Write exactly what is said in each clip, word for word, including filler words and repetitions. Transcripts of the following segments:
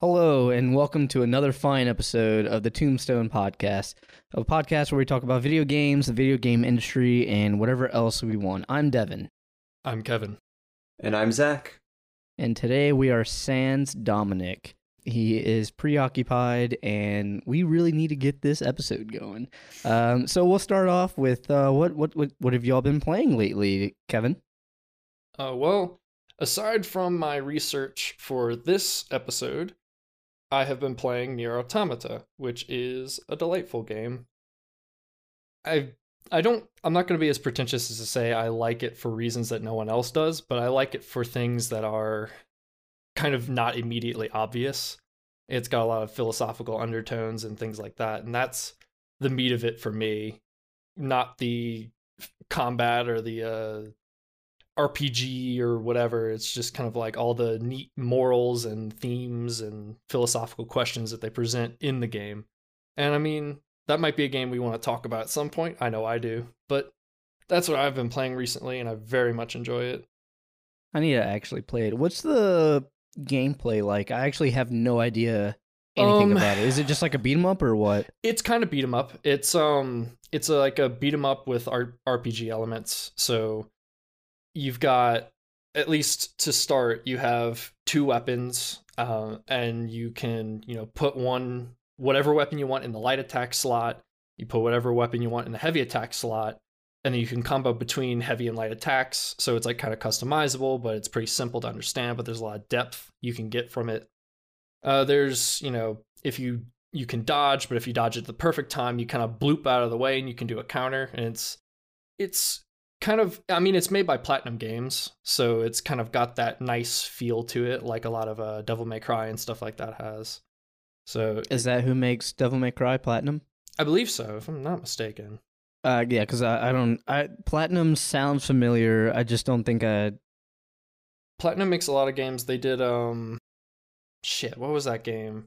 Hello, and welcome to another fine episode of the Tombstone Podcast, a podcast where we talk about video games, the video game industry, and whatever else we want. I'm Devin. I'm Kevin. And I'm Zach. And today we are sans Dominic. He is preoccupied, and we really need to get this episode going. Um, so we'll start off with uh, what, what what what have y'all been playing lately, Kevin? Uh, well, aside from my research for this episode, I have been playing Nier Automata, which is a delightful game. I I don't I'm not going to be as pretentious as to say I like it for reasons that no one else does, but I like it for things that are kind of not immediately obvious. It's got a lot of philosophical undertones and things like that, and that's the meat of it for me, not the combat or the uh R P G or whatever. It's just kind of like all the neat morals and themes and philosophical questions that they present in the game. And I mean, that might be a game we want to talk about at some point. I know I do. But that's what I've been playing recently, and I very much enjoy it. I need to actually play it. What's the gameplay like? I actually have no idea anything Um, about it. Is it just like a beat 'em up or what? It's kind of beat 'em up. It's um it's a, like a beat 'em up with R- RPG elements. So you've got, at least to start, you have two weapons, uh, and you can, you know, put one, whatever weapon you want in the light attack slot, you put whatever weapon you want in the heavy attack slot, and then you can combo between heavy and light attacks, so it's like kind of customizable, but it's pretty simple to understand, but there's a lot of depth you can get from it. Uh, there's, you know, if you, you can dodge, but if you dodge at the perfect time, you kind of bloop out of the way and you can do a counter, and it's, it's, kind of, I mean, it's made by Platinum Games, so it's kind of got that nice feel to it, like a lot of uh, Devil May Cry and stuff like that has. So Is that who makes Devil May Cry Platinum? I believe so, if I'm not mistaken. Uh, yeah, because I, I don't. I Platinum sounds familiar. I just don't think I. Platinum makes a lot of games. They did, um, shit, what was that game?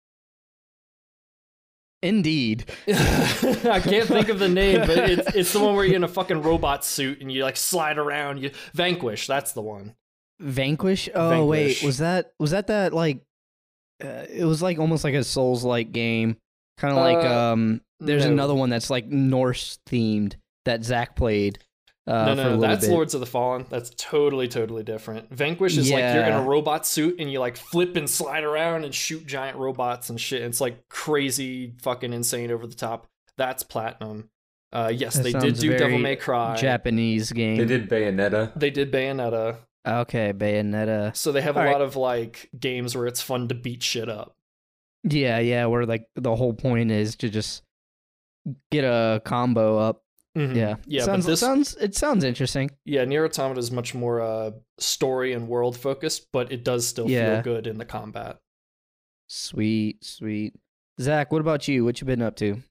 Indeed. I can't think of the name, but it's it's the one where you're in a fucking robot suit and you like slide around. You Vanquish, that's the one. Vanquish. Oh Vanquish. wait, was that was that that like? Uh, it was like almost like a Souls-like game, kind of like Uh, um. There's no. another one that's like Norse themed that Zach played. Uh, no, for a no, little that's bit. Lords of the Fallen. That's totally, totally different. Vanquish is like you're in Yeah. a robot suit and you like flip and slide around and shoot giant robots and shit. It's like crazy, fucking insane, over the top. That's Platinum. Uh, yes, That they did sounds do Devil very May Cry. Japanese game. They did Bayonetta. They did Bayonetta. Okay, Bayonetta. So they have a All lot right. of like games where it's fun to beat shit up. Yeah, yeah. Where like the whole point is to just get a combo up. Mhm. Yeah, yeah. Sounds but this, sounds it sounds interesting. yeah, Nier Automata is much more uh, story and world focused, but it does still Yeah. feel good in the combat. Sweet, sweet. Zach, what about you? What you been up to?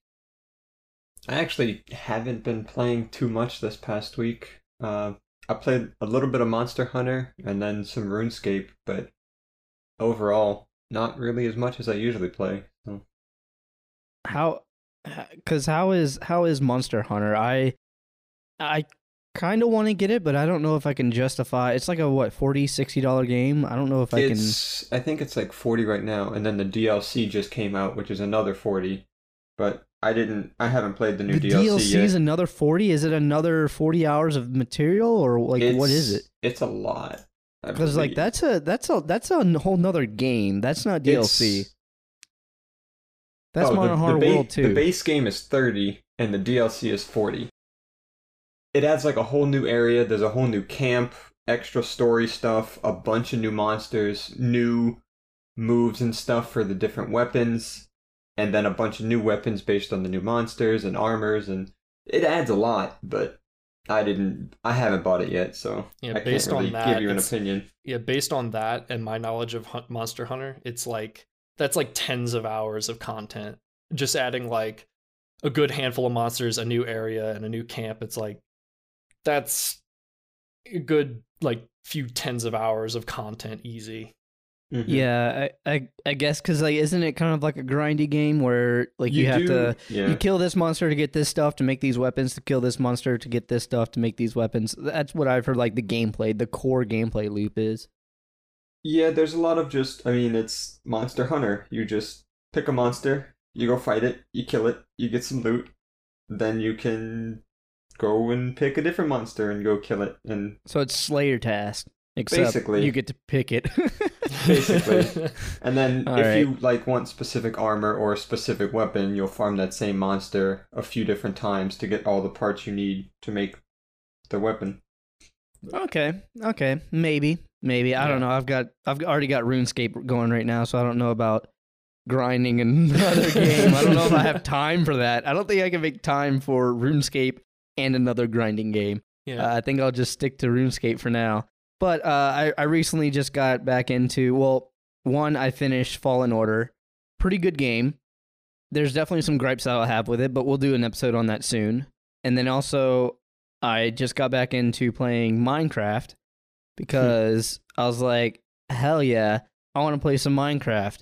I actually haven't been playing too much this past week. Uh, I played a little bit of Monster Hunter and then some RuneScape, but overall, not really as much as I usually play. So. How? Because how is how is Monster Hunter? I I kind of want to get it, but I don't know if I can justify. It's like a what forty, sixty dollar game. I don't know if I can. It's, I think it's like forty right now, and then the D L C just came out, which is another forty. But I didn't, I haven't played the new The D L C, D L C yet. is another forty. Is it another forty hours of material, or like It's, what is it? It's a lot. I Because like believe. that's a that's a that's a whole nother game. That's not D L C. It's- That's oh, Modern the, Hunter the ba- World too. The base game is thirty, and the D L C is forty. It adds like a whole new area. There's a whole new camp, extra story stuff, a bunch of new monsters, new moves and stuff for the different weapons, and then a bunch of new weapons based on the new monsters and armors, and it adds a lot. But I didn't, I haven't bought it yet, so Yeah, I can't based on really that, give you an it's- opinion. Yeah, based on that and my knowledge of Hunt Monster Hunter, it's like that's like tens of hours of content. Just adding like a good handful of monsters, a new area, and a new camp. It's like that's a good like few tens of hours of content easy. Mhm. Yeah, I I, I guess because like isn't it kind of like a grindy game where like you, have do- to yeah. you kill this monster to get this stuff to make these weapons to kill this monster to get this stuff to make these weapons. That's what I've heard. Like the gameplay, the core gameplay loop is. Yeah, there's a lot of just, I mean, it's Monster Hunter. You just pick a monster, you go fight it, you kill it, you get some loot, then you can go and pick a different monster and go kill it. And So it's Slayer task, except Basically. you get to pick it. Basically. And then All if right. you like want specific armor or a specific weapon, you'll farm that same monster a few different times to get all the parts you need to make the weapon. Okay, okay, maybe, maybe. I don't Yeah. know. I've got, I've already got RuneScape going right now, so I don't know about grinding another game. I don't know if I have time for that. I don't think I can make time for RuneScape and another grinding game. Yeah. Uh, I think I'll just stick to RuneScape for now. But uh, I, I recently just got back into, well, one, I finished Fallen Order. Pretty good game. There's definitely some gripes that I'll have with it, but we'll do an episode on that soon. And then also, I just got back into playing Minecraft because I was like, hell yeah, I want to play some Minecraft.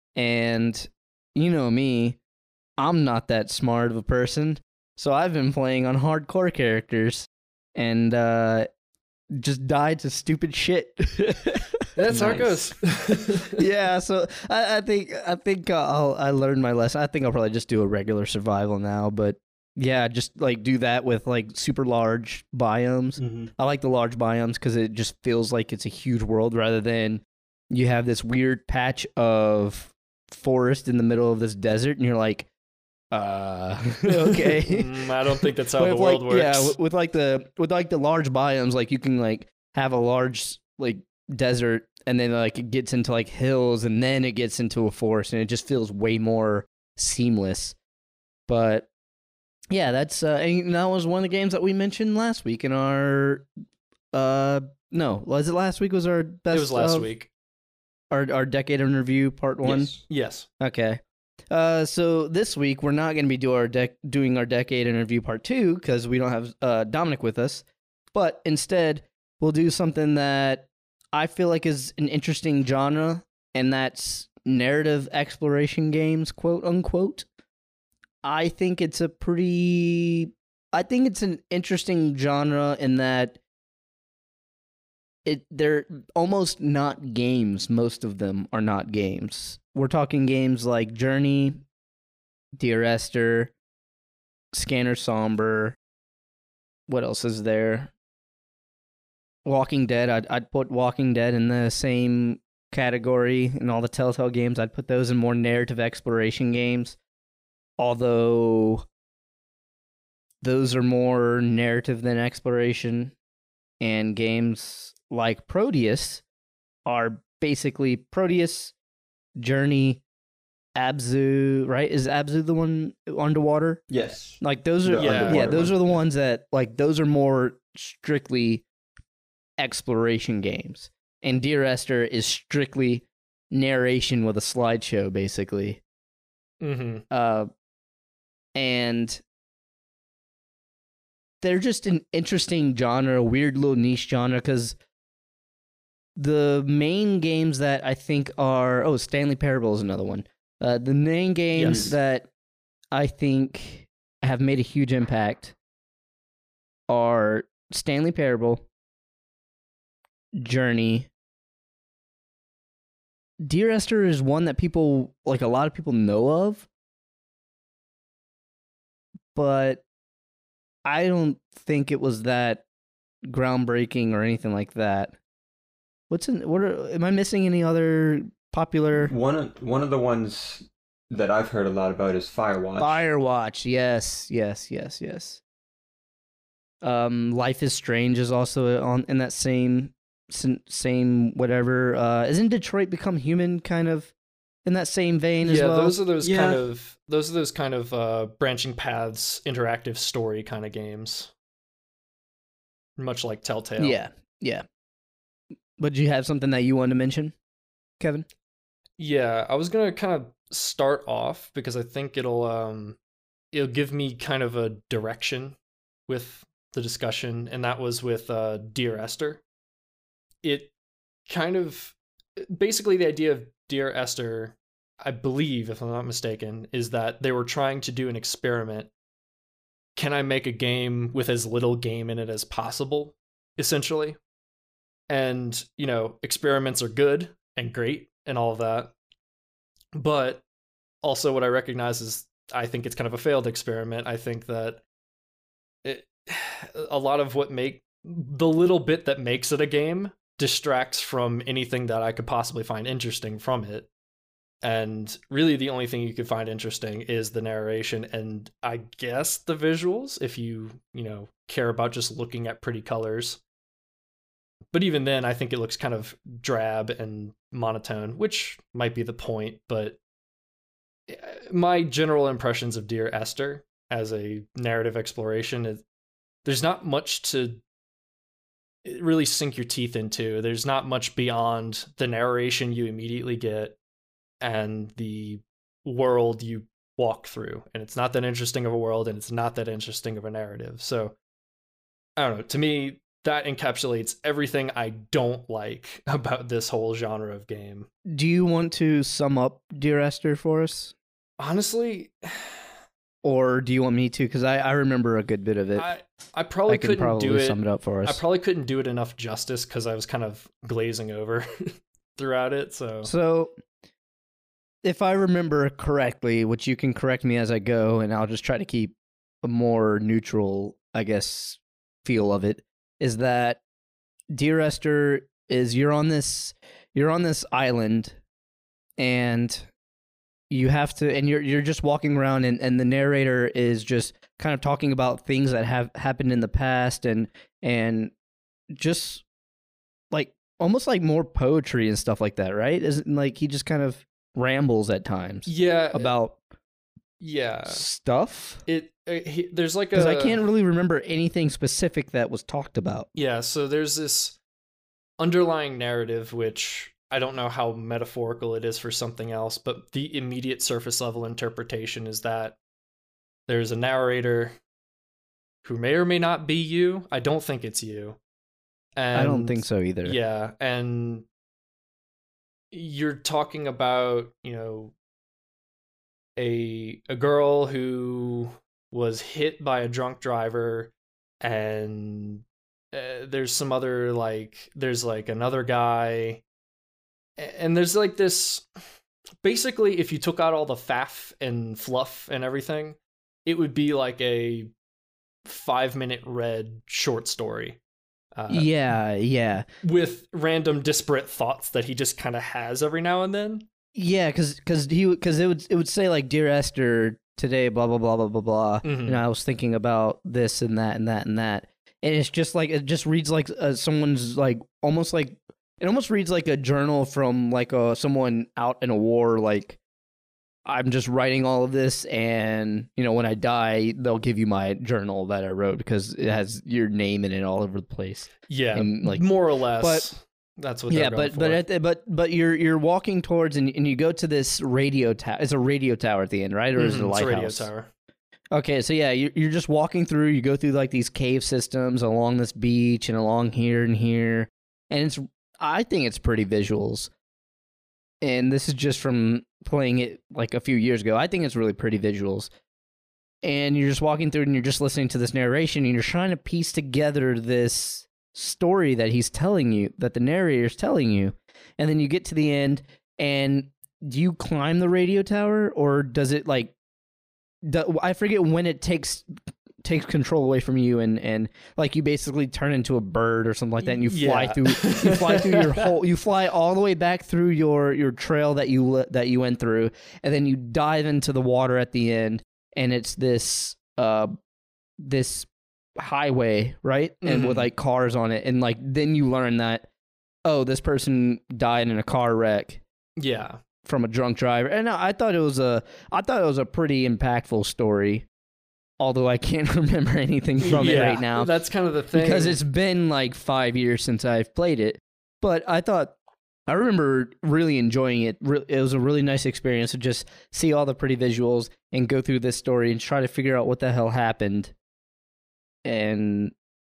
And you know me, I'm not that smart of a person. So I've been playing on hardcore characters and uh, just died to stupid shit. That's how it Nice. goes. Yeah, so I, I think I think uh, I'll I learned my lesson. I think I'll probably just do a regular survival now, but yeah, just like do that with like super large biomes. Mm-hmm. I like the large biomes because it just feels like it's a huge world rather than you have this weird patch of forest in the middle of this desert, and you're like, uh, okay. Mm, I don't think that's how But the if, world like, works. Yeah, with, with like the with like the large biomes, like you can like have a large like desert, and then like it gets into like hills, and then it gets into a forest, and it just feels way more seamless. But yeah, that's uh, and that was one of the games that we mentioned last week in our uh no, was it last week? Was our best? it was last of week. Our our decade in review part one. Yes. Yes. Okay. Uh, so this week we're not going to be do our dec- doing our decade interview part two because we don't have uh, Dominic with us, but instead we'll do something that I feel like is an interesting genre, and that's narrative exploration games, quote unquote. I think it's a pretty, I think it's an interesting genre in that it they're almost not games. Most of them are not games. We're talking games like Journey, Dear Esther, Scanner Somber. What else is there? Walking Dead. I'd I'd put Walking Dead in the same category in all the Telltale games. I'd put those in more narrative exploration games. Although those are more narrative than exploration, and games like Proteus are basically Proteus, Journey, Abzu, right? Is Abzu the one underwater? Yes. Like those are The Yeah. yeah, underwater those one. are the ones that like those are more strictly exploration games. And Dear Esther is strictly narration with a slideshow basically. Mm-hmm. Uh and they're just an interesting genre, a weird little niche genre cuz the main games that I think are oh Stanley Parable is another one. Uh, the main games Yes. that I think have made a huge impact are Stanley Parable, Journey. Dear Esther is one that people like a lot of people know of, but I don't think it was that groundbreaking or anything like that. What's in what are am I missing any other popular One of one of the ones that I've heard a lot about is Firewatch. Firewatch? Yes, yes, yes, yes. Um, Life is Strange is also on in that same same whatever. Uh, isn't Detroit Become Human kind of in that same vein as Yeah, well? those are those Yeah. kind of those are those kind of uh, branching paths, interactive story kind of games. Much like Telltale. Yeah, yeah. But do you have something that you wanted to mention, Kevin? Yeah, I was gonna kind of start off because I think it'll um it'll give me kind of a direction with the discussion, and that was with uh, Dear Esther. It kind of basically the idea of Dear Esther, I believe, if I'm not mistaken, is that they were trying to do an experiment. Can I make a game with as little game in it as possible, essentially? And, you know, experiments are good and great and all of that. But also what I recognize is I think it's kind of a failed experiment. I think that it, a lot of what make the little bit that makes it a game distracts from anything that I could possibly find interesting from it. And really the only thing you could find interesting is the narration and I guess the visuals, if you, you know, care about just looking at pretty colors. But even then, I think it looks kind of drab and monotone, which might be the point. But my general impressions of Dear Esther as a narrative exploration is there's not much to really sink your teeth into. There's not much beyond the narration you immediately get and the world you walk through. And it's not that interesting of a world, and it's not that interesting of a narrative. So, I don't know. To me, that encapsulates everything I don't like about this whole genre of game. Do you want to sum up Dear Esther for us? Honestly... Or do you want me to? Because I, I remember a good bit of it. I, I probably I can couldn't probably do it. sum it up for us. I probably couldn't do it enough justice because I was kind of glazing over throughout it. So, so if I remember correctly, which you can correct me as I go, and I'll just try to keep a more neutral, I guess, feel of it, is that Dear Esther is you're on this you're on this island, and you have to, and you're you're just walking around, and, and the narrator is just kind of talking about things that have happened in the past, and and just like almost like more poetry and stuff like that, right? Isn't like he just kind of rambles at times, yeah, about yeah stuff. It, it he, there's like a because I can't really remember anything specific that was talked about. Yeah, so there's this underlying narrative which I don't know how metaphorical it is for something else, but the immediate surface level interpretation is that there's a narrator who may or may not be you. I don't think it's you. And I don't think so either. Yeah, and you're talking about, you know, a a girl who was hit by a drunk driver, and uh, there's some other like there's like another guy. And there's like this, basically, if you took out all the faff and fluff and everything, it would be like a five minute read short story. Uh, yeah, yeah. With random disparate thoughts that he just kind of has every now and then. Yeah, because because he because it would it would say like Dear Esther today, blah blah blah blah blah blah. Mhm. And I was thinking about this and that and that and that, and it's just like it just reads like uh, someone's like almost like. It almost reads like a journal from like a someone out in a war. Like, I'm just writing all of this, and you know, when I die, they'll give you my journal that I wrote because it has your name in it all over the place. Yeah, And, like, more or less. but- that's what. Yeah, they're going but for. but at the, but but you're you're walking towards and and you go to this radio tower. It's a radio tower at the end, right? Or is it a Mhm, it's lighthouse? radio tower. Okay, so yeah, you're you're just walking through. You go through like these cave systems along this beach and along here and here, and it's. I think it's pretty visuals. And this is just from playing it like a few years ago. I think it's really pretty visuals. And you're just walking through and you're just listening to this narration and you're trying to piece together this story that he's telling you, that the narrator's telling you. And then you get to the end, and do you climb the radio tower, or does it like do, I forget when it takes takes control away from you, and and like you basically turn into a bird or something like that, and you fly Yeah. through you fly through your whole you fly all the way back through your your trail that you le- that you went through, and then you dive into the water at the end, and it's this uh this highway, right? And with Mhm. like cars on it, and like then you learn that, oh, this person died in a car wreck Yeah. from a drunk driver. And I thought it was a I thought it was a pretty impactful story. Although I can't remember anything from it Yeah, right now That's kind of the thing. because it's been like five years since I've played it. But I thought I remember really enjoying it. Re- It was a really nice experience to just see all the pretty visuals and go through this story and try to figure out what the hell happened. And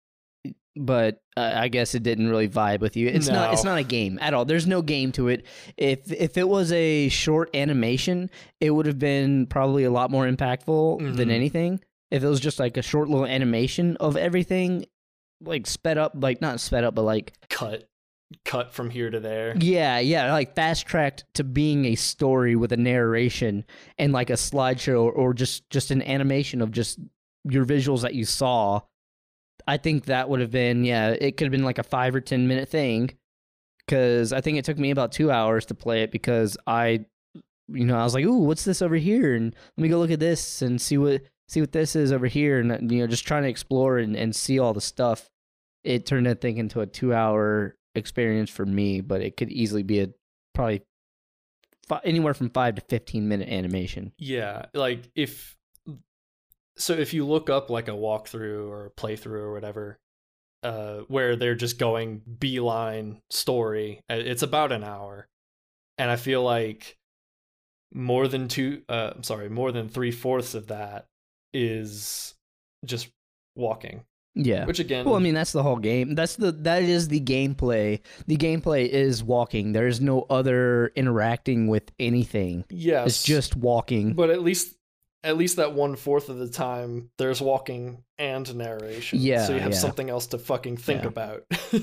but uh, I guess it didn't really vibe with you. It's not. It's No. not a game at all. There's no game to it. If if it was a short animation, it would have been probably a lot more impactful than Mhm. anything. If it was just like a short little animation of everything, like sped up, like not sped up, but like cut. cut from here to there. Yeah, yeah, like fast tracked to being a story with a narration and like a slideshow or, or just just an animation of just your visuals that you saw. I think that would have been, yeah, it could have been like a five or ten minute thing, because I think it took me about two hours to play it because I, you know, I was like, ooh, what's this over here? And let me go look at this and see what see what this is over here, and you know, just trying to explore and, and see all the stuff. It turned that thing into a two hour experience for me, but it could easily be a probably fi- anywhere from five to fifteen minute animation. Yeah, like if so, if you look up like a walkthrough or a playthrough or whatever, uh, where they're just going beeline story, it's about an hour, and I feel like more than two, uh, I'm sorry, more than three fourths of that is just walking. Yeah. Which again, well, I mean, that's the whole game. That's the that is the gameplay. The gameplay is walking. There is no other interacting with anything. yes, It's just walking. but at least at least that one fourth of the time there's walking and narration. Yeah, so you have yeah. something else to fucking think Yeah. about.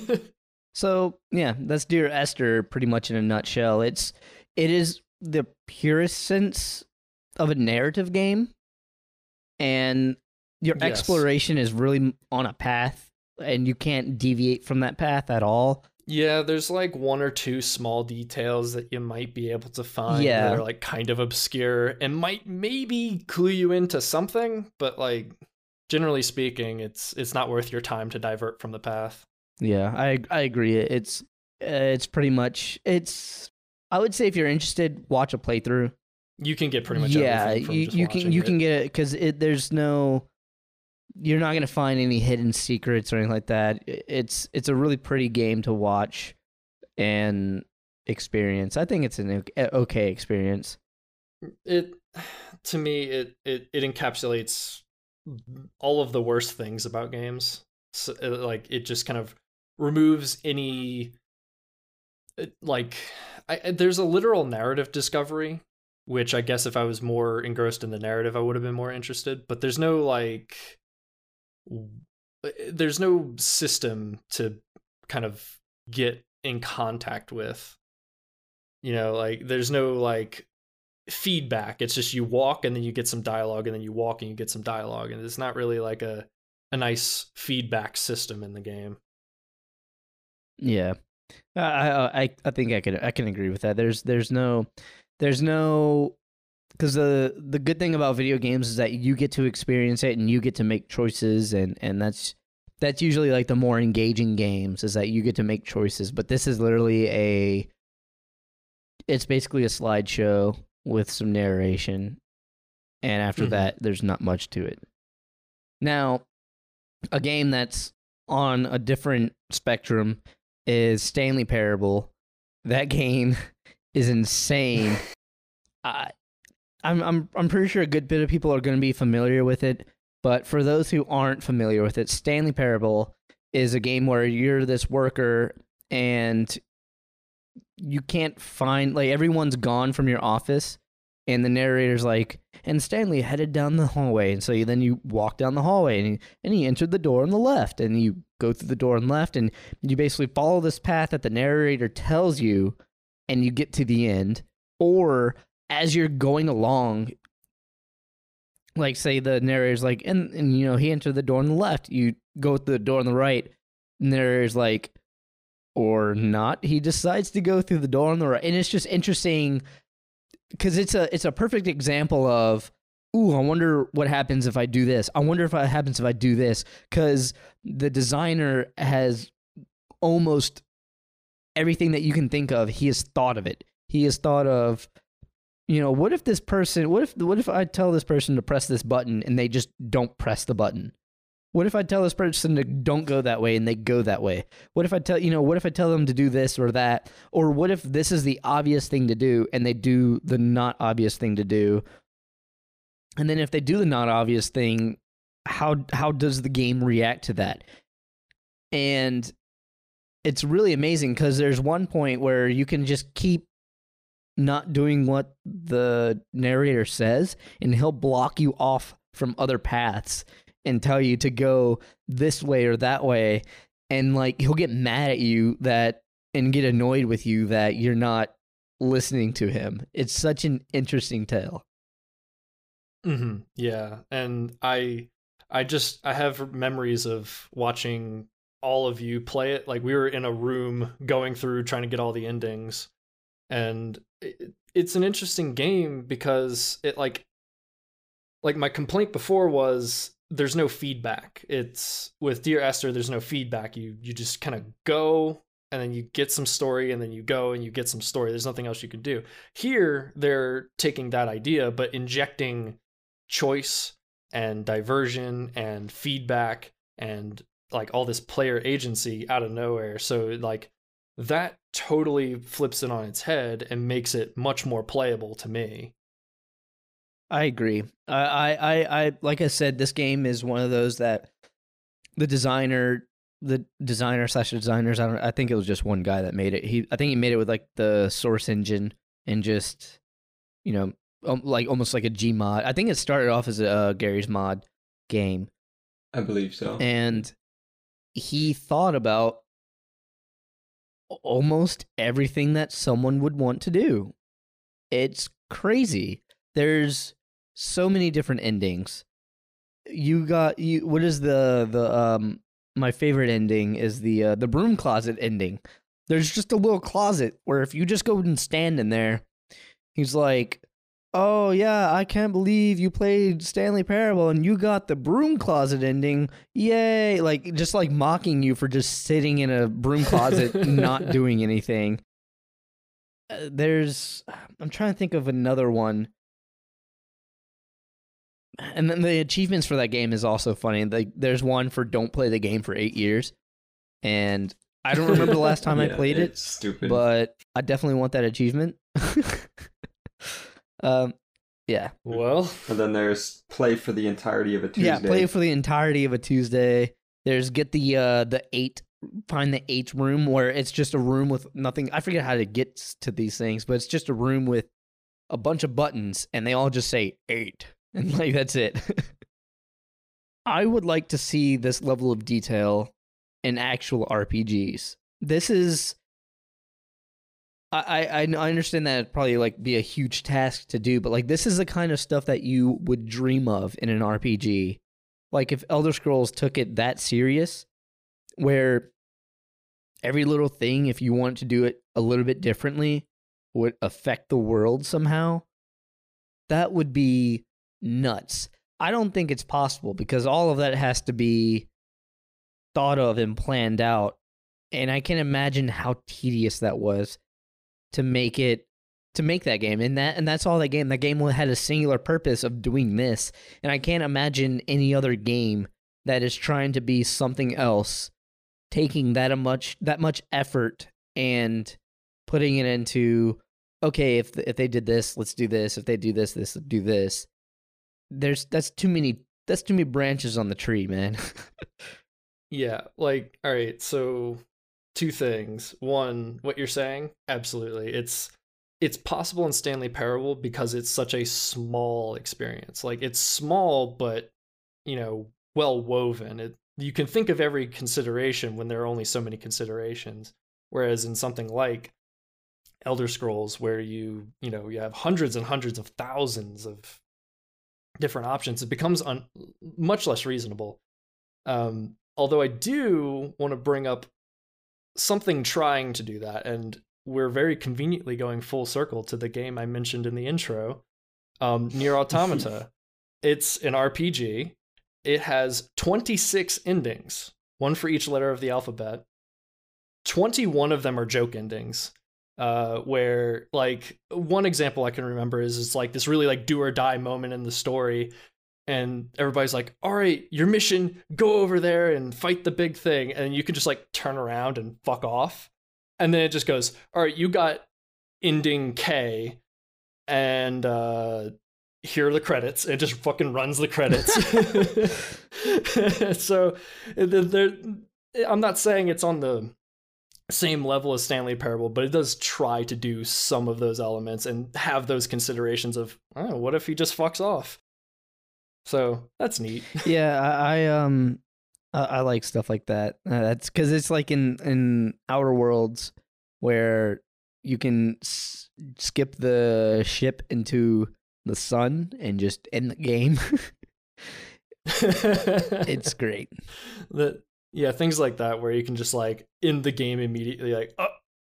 So yeah, that's Dear Esther pretty much in a nutshell. It's it is the purest sense of a narrative game, and your Yes. exploration is really on a path, and you can't deviate from that path at all. Yeah, there's like one or two small details that you might be able to find Yeah. that are like kind of obscure and might maybe clue you into something, but like generally speaking, it's it's not worth your time to divert from the path. Yeah, I I agree. It's uh, it's pretty much it's. I would say if you're interested, watch a playthrough. You can get pretty much yeah, everything from you just you can watching you it. can get it because it there's no. You're not gonna find any hidden secrets or anything like that. I- It's it's a really pretty game to watch and experience. I think it's an o- okay experience. It to me it it it encapsulates all of the worst things about games. So, uh, like it just kind of removes any it- like I, I- there's a literal narrative discovery, which I guess if I was more engrossed in the narrative I would have been more interested, but there's no like w- there's no system to kind of get in contact with, you know, like there's no like feedback. It's just you walk and then you get some dialogue, and then you walk and you get some dialogue, and it's not really like a a nice feedback system in the game. Yeah, I I I I think I can I can agree with that. There's there's no there's no because the the good thing about video games is that you get to experience it and you get to make choices, and and that's that's usually like the more engaging games is that you get to make choices. But this is literally a it's basically a slideshow with some narration, and after Mhm. that there's not much to it. Now, a game that's on a different spectrum is Stanley Parable. That game is insane. I, I'm I'm I'm pretty sure a good bit of people are going to be familiar with it, but for those who aren't familiar with it, Stanley Parable is a game where you're this worker and you can't find like everyone's gone from your office, and the narrator's like, and Stanley headed down the hallway, and so you, then you walk down the hallway, and he, and he entered the door on the left, and you go through the door on the left, and you basically follow this path that the narrator tells you, and you get to the end. Or as you're going along, like say the narrator's like, and, and you know, he entered the door on the left, you go through the door on the right, and the narrator's like, or not, he decides to go through the door on the right, and it's just interesting because it's a it's a perfect example of, ooh, I wonder what happens if I do this. I wonder if what happens if I do this, because the designer has almost everything that you can think of. He has thought of it. He has thought of, you know, what if this person, what if what if I tell this person to press this button and they just don't press the button? What if I tell this person to don't go that way and they go that way? What if I tell, you know, what if I tell them to do this or that? Or what if this is the obvious thing to do and they do the not obvious thing to do? And then if they do the not obvious thing, how how does the game react to that? And it's really amazing because there's one point where you can just keep not doing what the narrator says, and he'll block you off from other paths and tell you to go this way or that way, and like he'll get mad at you that and get annoyed with you that you're not listening to him. It's such an interesting tale. Mm-hmm. Yeah, and I, I just I have memories of watching all of you play it. Like we were in a room going through trying to get all the endings, and it, it's an interesting game because it like, like my complaint before was there's no feedback. It's with Dear Esther, there's no feedback. You you just kind of go and then you get some story and then you go and you get some story. There's nothing else you can do. Here they're taking that idea but injecting choice and diversion and feedback and like all this player agency out of nowhere. So like that totally flips it on its head and makes it much more playable to me. I agree. I, I, I, I, like I said, this game is one of those that the designer, the designer slash designers, I don't, I think it was just one guy that made it. He, I think he made it with like the source engine and just, you know, um, like almost like a Gmod. I think it started off as a uh, Gary's Mod game. I believe so. And he thought about almost everything that someone would want to do. It's crazy. There's so many different endings. You got you. What is the the um? My favorite ending is the uh, the broom closet ending. There's just a little closet where if you just go and stand in there, he's like, "Oh yeah, I can't believe you played Stanley Parable and you got the broom closet ending. Yay!" Like just like mocking you for just sitting in a broom closet, not doing anything. Uh, there's, I'm trying to think of another one. And then the achievements for that game is also funny. Like, there's one for don't play the game for eight years. And I don't remember the last time yeah, I played it. Stupid. But I definitely want that achievement. um, yeah. Well. And then there's play for the entirety of a Tuesday. Yeah, play for the entirety of a Tuesday. There's get the uh, the eight, find the eight room where it's just a room with nothing. I forget how to get to these things, but it's just a room with a bunch of buttons and they all just say eight. And like that's it. I would like to see this level of detail in actual R P Gs. This is, I I I understand that it'd probably like be a huge task to do, but like this is the kind of stuff that you would dream of in an R P G. Like if Elder Scrolls took it that serious, where every little thing, if you want to do it a little bit differently, would affect the world somehow, that would be nuts. I don't think it's possible because all of that has to be thought of and planned out. And I can imagine how tedious that was to make it, to make that game. And that, and that's all that game. That game had a singular purpose of doing this. And I can't imagine any other game that is trying to be something else, taking that a much, that much effort and putting it into, okay, if if they did this, let's do this. If they do this, this do this. There's that's too many that's too many branches on the tree, man. Yeah, like all right, so two things. One, what you're saying, absolutely. It's it's possible in Stanley Parable because it's such a small experience. Like it's small but, you know, well woven. It you can think of every consideration when there are only so many considerations. Whereas in something like Elder Scrolls where you, you know, you have hundreds and hundreds of thousands of different options, it becomes un- much less reasonable. Um, although I do want to bring up something trying to do that, and we're very conveniently going full circle to the game I mentioned in the intro, um, Nier Automata. It's an R P G. It has twenty-six endings, one for each letter of the alphabet. twenty-one of them are joke endings. Uh, where like one example I can remember is it's like this really like do or die moment in the story, and everybody's like, "All right, your mission, go over there and fight the big thing," and you can just like turn around and fuck off, and then it just goes, "All right, you got ending K, and uh, here are the credits." It just fucking runs the credits. So there, I'm not saying it's on the same level as Stanley Parable, but it does try to do some of those elements and have those considerations of, oh, what if he just fucks off? So that's neat. Yeah, I, I um, I, I like stuff like that. Uh, that's because it's like in in Outer Worlds, where you can s- skip the ship into the sun and just end the game. It's great. The, yeah, things like that where you can just like end the game immediately, like, oh,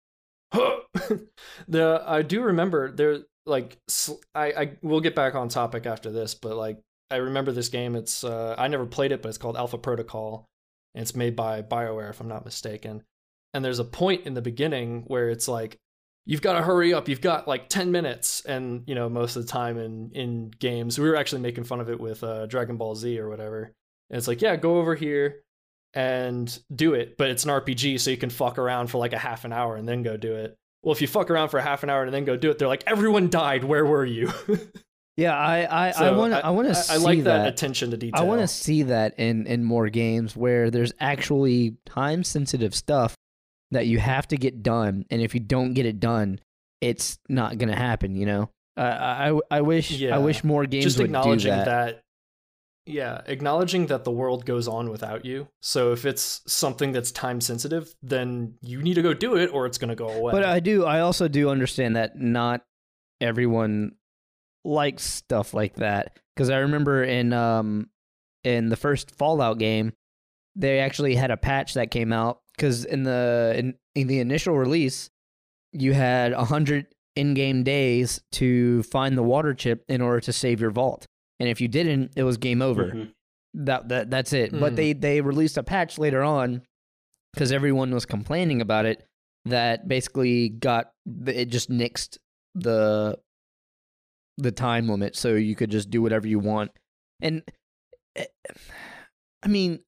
huh. the I do remember there, like, I, I we'll get back on topic after this, but like, I remember this game. It's uh, I never played it, but it's called Alpha Protocol, and it's made by BioWare, if I'm not mistaken. And there's a point in the beginning where it's like, you've got to hurry up. You've got like ten minutes. And, you know, most of the time in, in games, we were actually making fun of it with uh, Dragon Ball Z or whatever. And it's like, yeah, go over here and do it. But it's an R P G, so you can fuck around for like a half an hour and then go do it. Well, if you fuck around for a half an hour and then go do it, they're like, everyone died. Where were you? Yeah, I I So I want to I, want to I, see I like that, that attention to detail. I want to see that in in more games where there's actually time sensitive stuff that you have to get done, and if you don't get it done, it's not gonna happen. You know, uh, I I wish Yeah. I wish more games just would acknowledging do that. that. Yeah, acknowledging that the world goes on without you. So if it's something that's time sensitive, then you need to go do it, or it's gonna go away. But I do I also do understand that not everyone likes stuff like that, because I remember in um in the first Fallout game, they actually had a patch that came out, because in the in, in the initial release, you had a hundred in-game days to find the water chip in order to save your vault, and if you didn't, it was game over. Mm-hmm. That that that's it. But Hmm. they they released a patch later on, because everyone was complaining about it, that basically got it just nixed the the time limit, so you could just do whatever you want. And eh, I mean,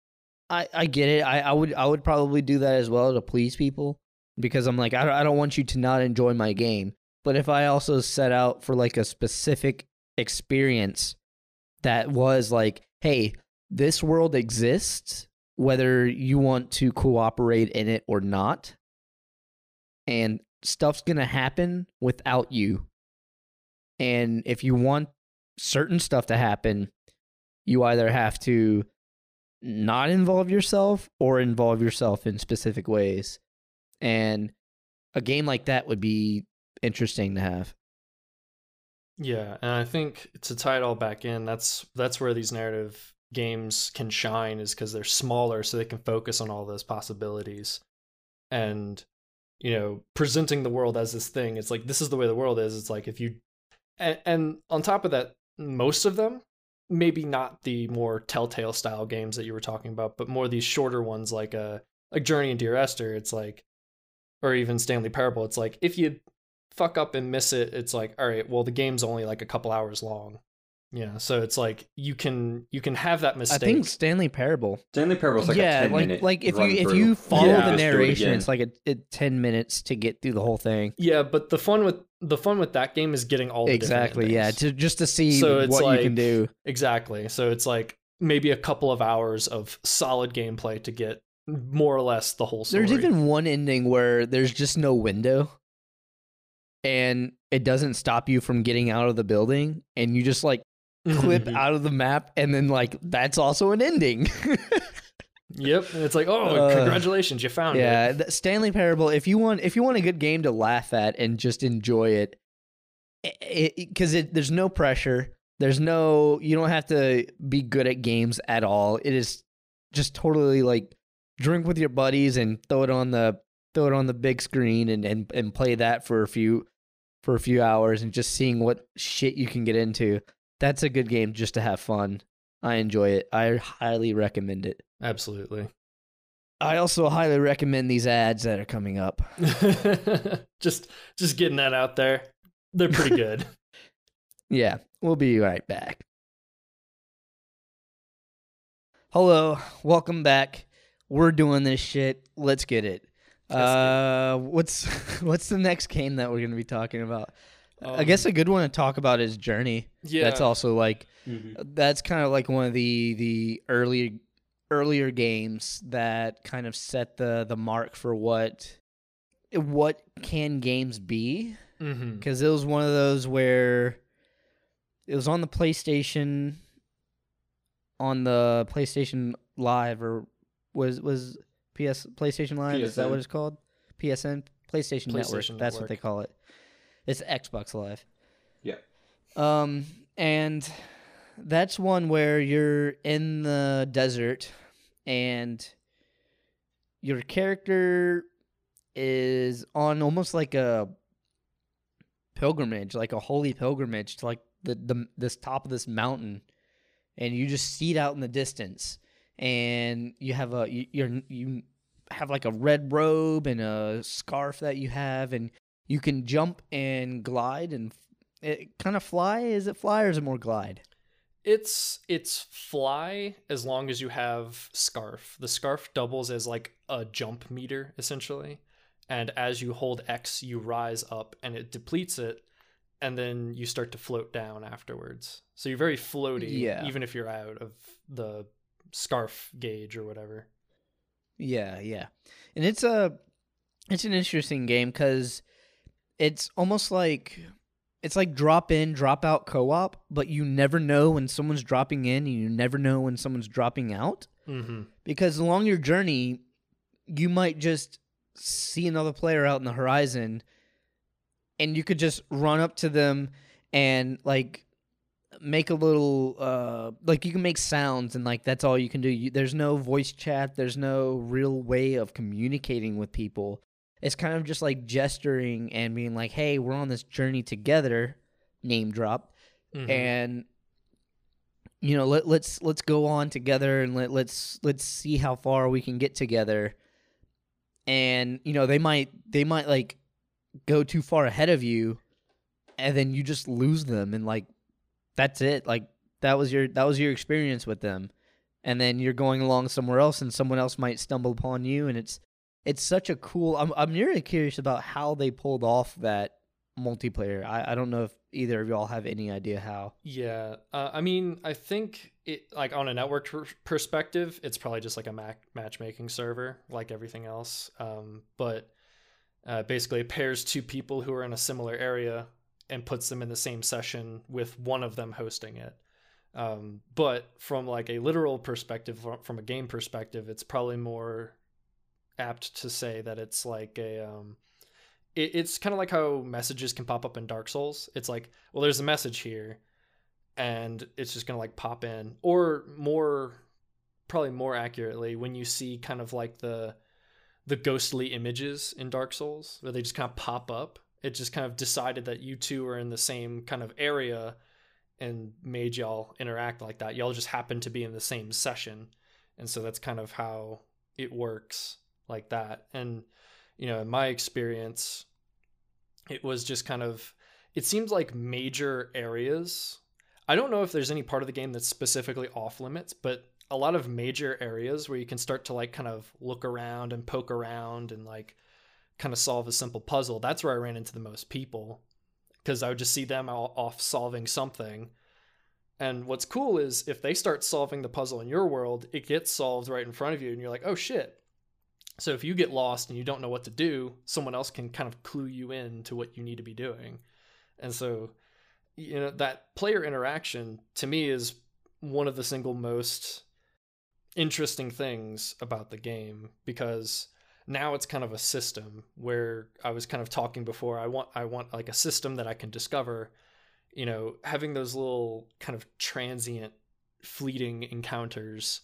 I I get it. I, I would I would probably do that as well to please people, because I'm like, I don't, I don't want you to not enjoy my game. But if I also set out for like a specific experience that was like, hey, this world exists, whether you want to cooperate in it or not, and stuff's gonna happen without you. And if you want certain stuff to happen, you either have to not involve yourself or involve yourself in specific ways. And a game like that would be interesting to have. Yeah, and I think to tie it all back in, that's that's where these narrative games can shine, is because they're smaller, so they can focus on all those possibilities. And, you know, presenting the world as this thing, it's like, this is the way the world is. It's like, if you and, and on top of that, most of them, maybe not the more Telltale style games that you were talking about, but more these shorter ones like uh like Journey and Dear Esther, it's like, or even Stanley Parable, it's like, if you fuck up and miss it, it's like, all right, well, the game's only like a couple hours long. Yeah, so it's like you can you can have that mistake. I think Stanley Parable. Stanley Parable's like yeah, a ten like minute like if you run if through. you follow Yeah. the Just do it narration, again. it's like a, a ten minutes to get through the whole thing. Yeah, but the fun with the fun with that game is getting all the different Exactly. Yeah, endings. to just to see So it's what like, you can do. Exactly. So it's like maybe a couple of hours of solid gameplay to get more or less the whole story. There's even one ending where there's just no window, and it doesn't stop you from getting out of the building, and you just like clip Mhm. out of the map, and then like that's also an ending. Yep, and it's like, oh, Uh, congratulations, you found yeah, it. the Stanley Parable. If you want, if you want a good game to laugh at and just enjoy it, because it, it, there's no pressure. There's no, you don't have to be good at games at all. It is just totally like drink with your buddies and throw it on the throw it on the big screen and and, and play that for a few for a few hours and just seeing what shit you can get into. That's a good game just to have fun. I enjoy it. I highly recommend it. Absolutely. I also highly recommend these ads that are coming up. just just getting that out there. They're pretty good. Yeah, we'll be right back. Hello, welcome back. We're doing this shit. Let's get it. Uh, what's what's the next game that we're gonna be talking about? I guess a good one to talk about is Journey. Yeah. That's also like Mhm. that's kind of like one of the the early earlier games that kind of set the the mark for what what can games be. Mm-hmm. Because it was one of those where it was on the PlayStation, on the PlayStation Live, or was was P S PlayStation Live? Is that P S N. what it's called? P S N. PlayStation, Network. PlayStation That's what Network. they call it. It's Xbox Live. Yeah. Um, and that's one where you're in the desert and your character is on almost like a pilgrimage, like a holy pilgrimage to like the, the this top of this mountain, and you just see it out in the distance, and you have a you, you're you have like a red robe and a scarf that you have, and you can jump and glide and it kind of fly. Is it fly or is it more glide? It's it's fly as long as you have scarf. The scarf doubles as like a jump meter essentially, and as you hold X, you rise up and it depletes it, and then you start to float down afterwards. So you're very floaty, Yeah. even if you're out of the scarf gauge or whatever. Yeah, yeah, and it's a it's an interesting game because it's almost like it's like drop in, drop out co-op, but you never know when someone's dropping in, and you never know when someone's dropping out. Mm-hmm. Because along your journey, you might just see another player out in the horizon, and you could just run up to them and like make a little uh like you can make sounds, and like that's all you can do. You, there's no voice chat, there's no real way of communicating with people. It's kind of just like gesturing and being like, hey, we're on this journey together, name drop, Mm-hmm. and you know, let, let's let's go on together, and let, let's let's see how far we can get together. And you know, they might they might like go too far ahead of you, and then you just lose them, and like that's it. Like that was your that was your experience with them, and then you're going along somewhere else, and someone else might stumble upon you, and it's it's such a cool. I'm I'm really curious about how they pulled off that multiplayer. I, I don't know if either of y'all have any idea how. Yeah, uh, I mean, I think it like on a network per- perspective, it's probably just like a mac- matchmaking server, like everything else. Um, but uh, basically, it pairs two people who are in a similar area and puts them in the same session with one of them hosting it. Um, but from like a literal perspective, from a game perspective, it's probably more apt to say that it's like a um, it, it's kind of like how messages can pop up in Dark Souls. It's like, well, there's a message here, and it's just gonna like pop in. Or more, probably more accurately, when you see kind of like the the ghostly images in Dark Souls, where they just kind of pop up. It just kind of decided that you two are in the same kind of area and made y'all interact like that. Y'all just happen to be in the same session, and so that's kind of how it works like that. And you know, in my experience, it was just kind of, it seems like major areas. I don't know if there's any part of the game that's specifically off limits, but a lot of major areas where you can start to like kind of look around and poke around and like kind of solve a simple puzzle. That's where I ran into the most people, because I would just see them all off solving something. And what's cool is if they start solving the puzzle in your world, it gets solved right in front of you, and you're like, oh shit. So if you get lost and you don't know what to do, someone else can kind of clue you in to what you need to be doing. And so, you know, that player interaction to me is one of the single most interesting things about the game, because now it's kind of a system where I was kind of talking before. I want, I want like a system that I can discover, you know, having those little kind of transient, fleeting encounters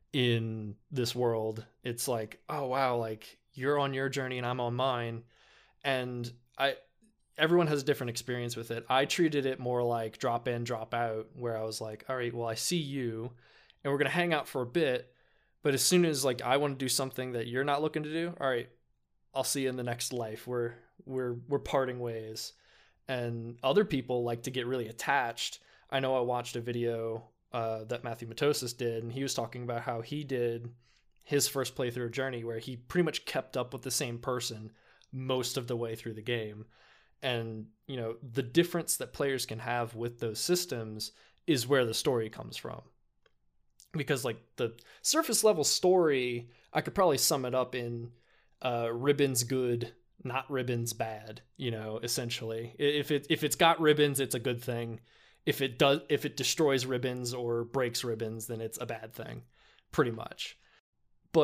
in this world. It's like, oh wow, like you're on your journey and I'm on mine, and I everyone has a different experience with it. I treated it more like drop in, drop out, where I was like, all right, well, I see you and we're gonna hang out for a bit, but as soon as like I want to do something that you're not looking to do, all right, I'll see you in the next life. We're we're we're parting ways. And other people like to get really attached. I know I watched a video Uh, that Matthew Matosis did, and he was talking about how he did his first playthrough of Journey, where he pretty much kept up with the same person most of the way through the game. And you know, the difference that players can have with those systems is where the story comes from, because like the surface level story, I could probably sum it up in uh, ribbons good, not ribbons bad. You know, essentially, if it if it's got ribbons, it's a good thing. If it does, if it destroys ribbons or breaks ribbons, then it's a bad thing, pretty much. But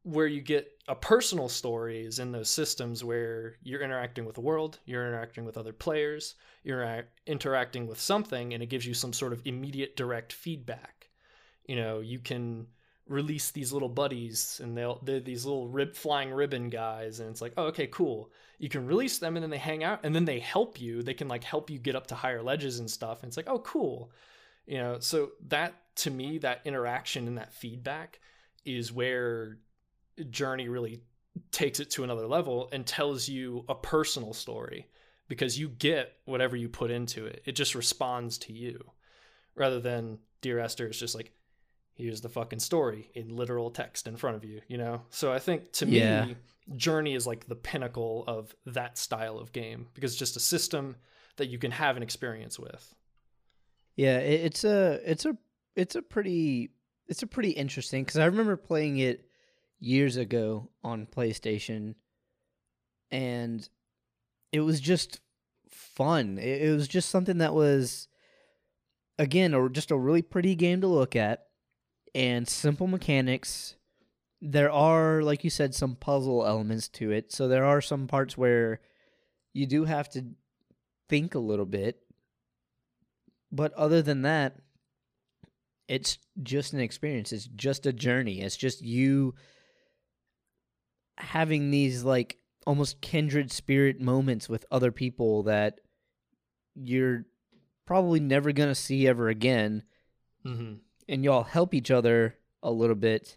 where you get a personal story is in those systems where you're interacting with the world, you're interacting with other players, you're a- interacting with something, and it gives you some sort of immediate direct feedback. You know, you can release these little buddies, and they'll they're these little rib flying ribbon guys, and it's like, oh, okay, cool. You can release them, and then they hang out, and then they help you. They can like help you get up to higher ledges and stuff. And it's like, oh, cool. You know, so that to me, that interaction and that feedback is where Journey really takes it to another level and tells you a personal story, because you get whatever you put into it. It just responds to you, rather than Dear Esther is just like, here's the fucking story in literal text in front of you, you know? So I think to Yeah. me, Journey is like the pinnacle of that style of game, because it's just a system that you can have an experience with. Yeah, it, it's a it's a it's a pretty it's a pretty interesting, because I remember playing it years ago on PlayStation, and it was just fun. It, it was just something that was, again, or just a really pretty game to look at, and simple mechanics. There are, like you said, some puzzle elements to it, so there are some parts where you do have to think a little bit. But other than that, it's just an experience. It's just a journey. It's just you having these like almost kindred spirit moments with other people that you're probably never going to see ever again. Mm-hmm. And y'all help each other a little bit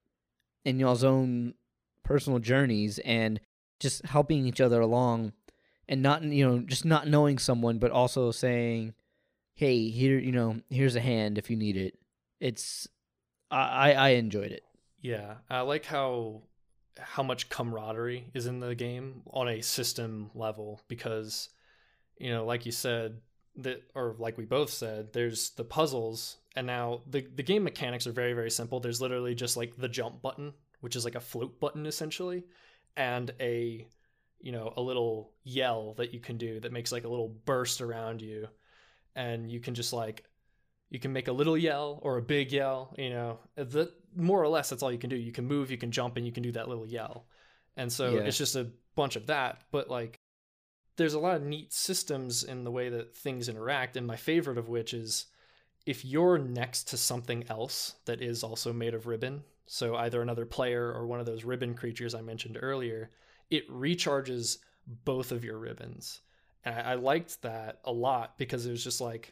in y'all's own personal journeys, and just helping each other along, and not, you know, just not knowing someone, but also saying, hey, here, you know, here's a hand if you need it. It's, I, I enjoyed it. Yeah, I like how how much camaraderie is in the game on a system level, because, you know, like you said, that, or like we both said, there's the puzzles, and now the the game mechanics are very, very simple. There's literally just like the jump button, which is like a float button essentially, and a, you know, a little yell that you can do that makes like a little burst around you, and you can just like, you can make a little yell or a big yell, you know, the, more or less that's all you can do. You can move, you can jump, and you can do that little yell. And so Yeah. it's just a bunch of that, but like there's a lot of neat systems in the way that things interact, and my favorite of which is if you're next to something else that is also made of ribbon, so either another player or one of those ribbon creatures I mentioned earlier, it recharges both of your ribbons. And I, I liked that a lot, because it was just like,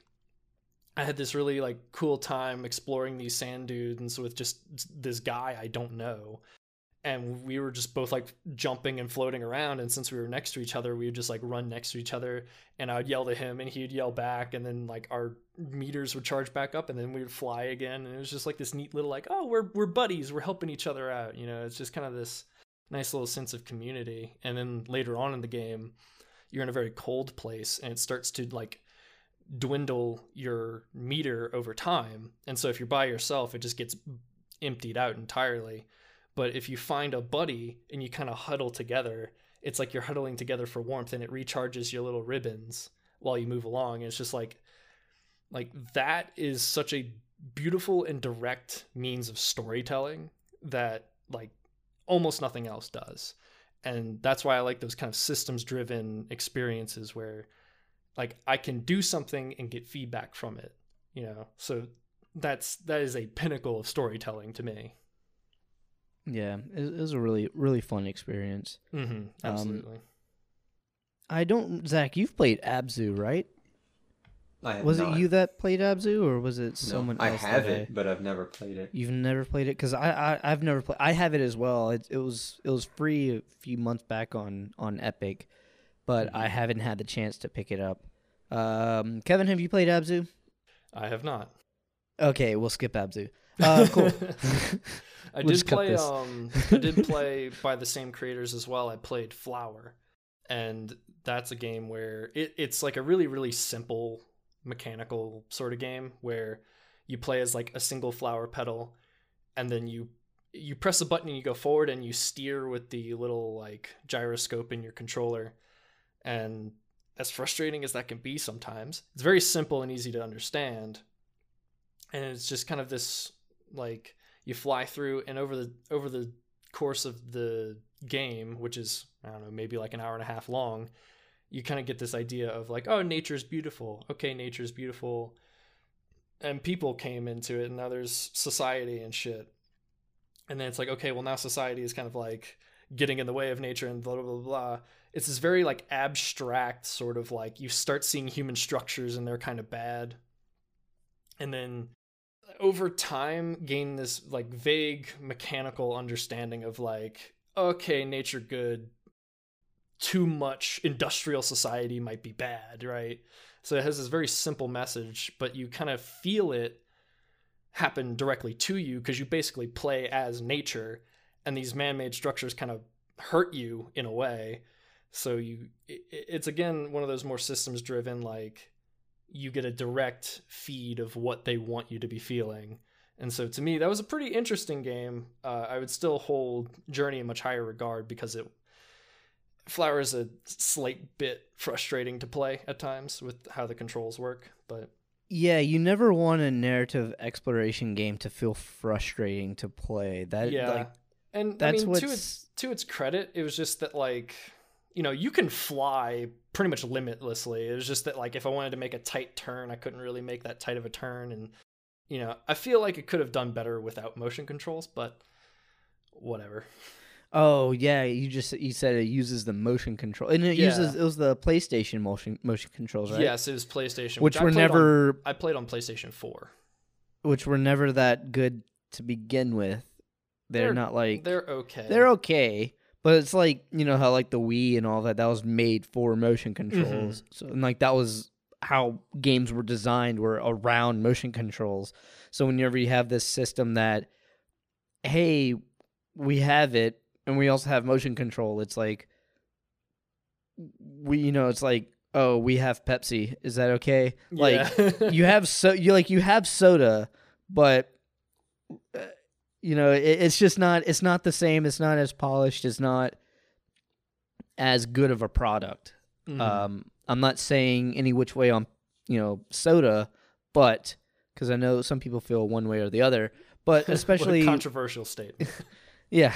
I had this really like cool time exploring these sand dunes with just this guy I don't know. And we were just both like jumping and floating around. And since we were next to each other, we would just like run next to each other, and I would yell to him and he would yell back. And then like our meters would charge back up, and then we would fly again. And it was just like this neat little like, oh, we're, we're buddies. We're helping each other out. You know, it's just kind of this nice little sense of community. And then later on in the game, you're in a very cold place, and it starts to like dwindle your meter over time. And so if you're by yourself, it just gets emptied out entirely. But if you find a buddy and you kind of huddle together, it's like you're huddling together for warmth, and it recharges your little ribbons while you move along. And it's just like, like that is such a beautiful and direct means of storytelling that like almost nothing else does. And that's why I like those kind of systems driven experiences where like I can do something and get feedback from it, you know? So that's, that is a pinnacle of storytelling to me. Yeah, it, it was a really, really fun experience. Mm-hmm, absolutely. Um, I don't, Zach, you've played Abzu, right? I have Was not. it you that played Abzu, or was it No, someone I else? have that it, I- but I've never played it. You've never played it? Because I, I, I've never played. I have it as well. It, it was, it was free a few months back on, on Epic, but Mm-hmm. I haven't had the chance to pick it up. Um, Kevin, have you played Abzu? I have not. Okay, we'll skip Abzu. Uh, cool. I We'll did just cut play. this. Um, I did play by the same creators as well. I played Flower, and that's a game where it, it's like a really, really simple mechanical sort of game where you play as like a single flower petal, and then you you press a button and you go forward, and you steer with the little like gyroscope in your controller. And as frustrating as that can be sometimes, it's very simple and easy to understand. And it's just kind of this like, you fly through, and over the over the course of the game, which is, I don't know, maybe like an hour and a half long, you kind of get this idea of like, oh, nature's beautiful. Okay, nature's beautiful. And people came into it, and now there's society and shit. And then it's like, okay, well, now society is kind of like getting in the way of nature and blah, blah, blah, blah. It's this very like abstract sort of like, you start seeing human structures and they're kind of bad. And then over time gain this like vague mechanical understanding of like, okay, nature good, too much industrial society might be bad, right? So it has this very simple message, but you kind of feel it happen directly to you because you basically play as nature, and these man-made structures kind of hurt you in a way. So you, it, it's again one of those more systems driven, like you get a direct feed of what they want you to be feeling. And so to me, that was a pretty interesting game. Uh, I would still hold Journey in much higher regard because it Flower is a slight bit frustrating to play at times with how the controls work, but yeah, you never want a narrative exploration game to feel frustrating to play. That yeah, like, and that's I mean, what's... to its to its credit, it was just that like, you know, you can fly pretty much limitlessly. It was just that like if I wanted to make a tight turn, I couldn't really make that tight of a turn, and you know, I feel like it could have done better without motion controls, but whatever. Oh yeah, you just you said it uses the motion control, and it Yeah. uses it was the PlayStation motion motion controls, right? Yes, it was PlayStation, which, which, I were played never on, I played on PlayStation four. which were never that good to begin with. They're, They're- not like They're okay. they're okay, but it's like, you know how like the Wii and all that that was made for motion controls. So and like that was how games were designed, were around motion controls. So whenever you have this system that, hey, we have it and we also have motion control, it's like we you know it's like, oh, we have Pepsi, is that okay? Like Yeah. you have so you like you have soda, but uh, you know it, it's just not it's not the same. It's not as polished. It's not as good of a product. Mhm. Um, I'm not saying any which way on you know soda, but because I know some people feel one way or the other. But What a especially controversial statement. yeah,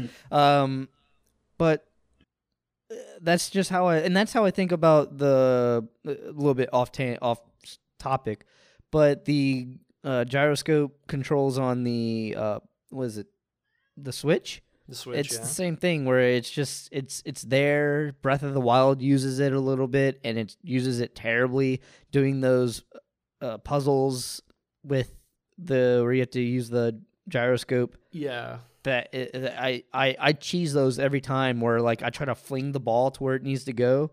um, but uh, that's just how I and that's how I think about the a little bit off ta- off topic, but the uh, gyroscope controls on the uh, what is it, the Switch? The Switch, It's yeah. the same thing where it's just it's it's there. Breath of the Wild uses it a little bit, and it uses it terribly, doing those uh, puzzles with the where you have to use the gyroscope. Yeah. That it, that I, I I cheese those every time where like I try to fling the ball to where it needs to go,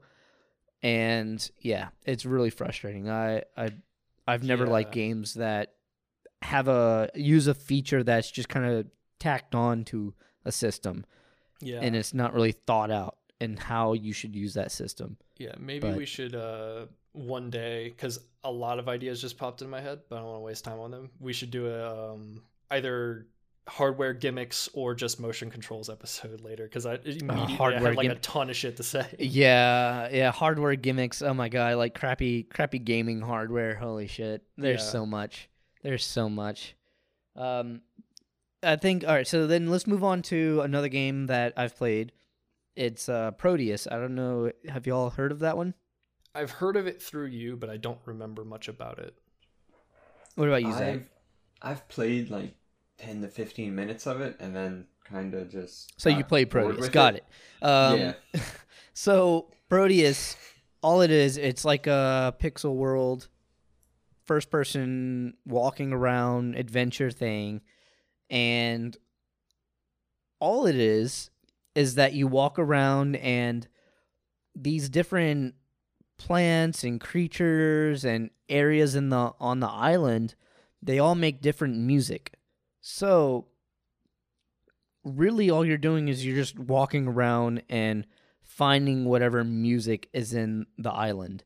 and yeah, it's really frustrating. I I I've never Yeah. liked games that have a use a feature that's just kind of tacked on to a system, Yeah. and it's not really thought out in how you should use that system. Yeah, maybe But- we should uh one day, because a lot of ideas just popped in my head, but I don't want to waste time on them. We should do a um either hardware gimmicks or just motion controls episode later, because I immediately I hardware had like a gim- ton of shit to say. Yeah, yeah, hardware gimmicks. Oh my god, like crappy, crappy gaming hardware. Holy shit, there's Yeah. so much. There's so much. Um, I think. All right, so then let's move on to another game that I've played. It's uh, Proteus. I don't know. Have you all heard of that one? I've heard of it through you, but I don't remember much about it. What about you, Zach? I've I've played like ten to fifteen minutes of it, and then kind of just. So you got played bored Proteus. with Got it. Um, Yeah. So Proteus, all it is, it's like a pixel world, first person walking around adventure thing, and all it is is that you walk around and these different plants and creatures and areas in the on the island, they all make different music. So really all you're doing is you're just walking around and finding whatever music is in the island.